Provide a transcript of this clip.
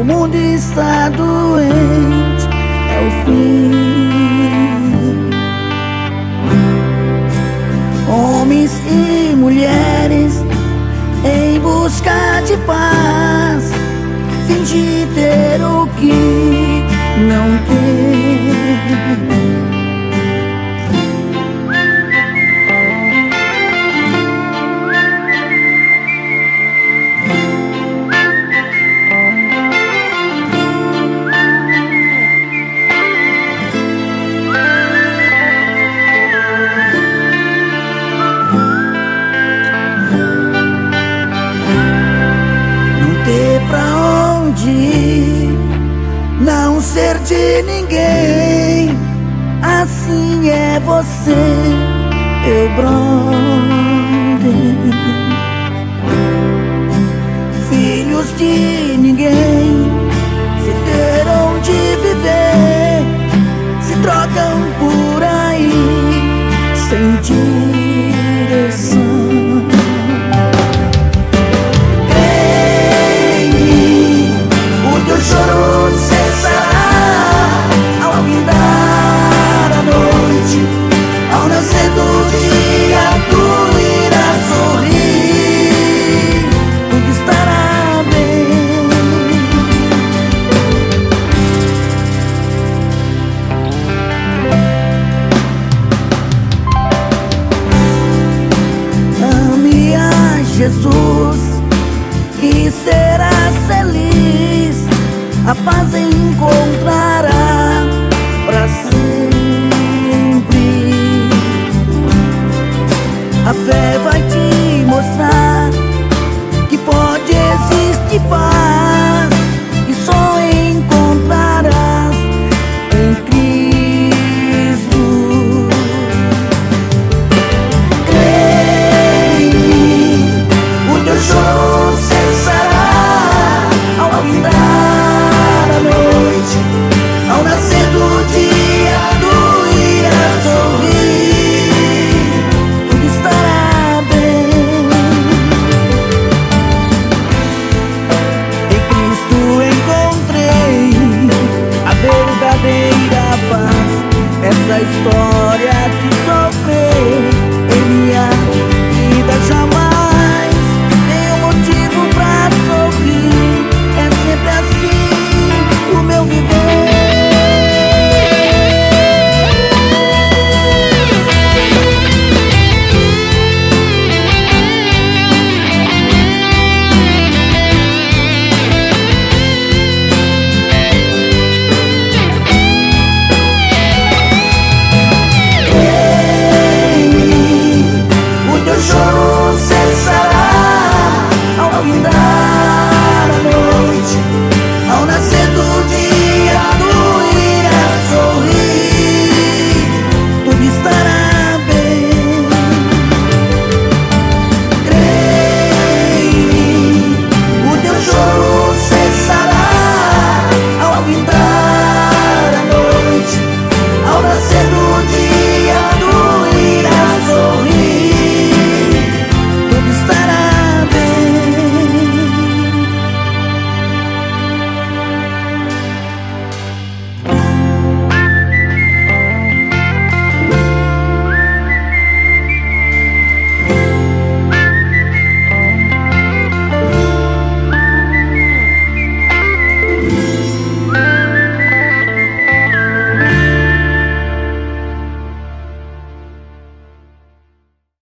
O mundo está doente, é o fim. Homens e mulheres em busca de paz, fingir ter o que não tem. Não ser de ninguém, assim é você, meu brother. Filhos de ninguém, se ter onde viver, se trocam por aí, sem direção. Choro cessará ao findar a noite, ao nascer do dia tu irás sorrir, tudo estará bem. Ame a Jesus e serás feliz. A paz em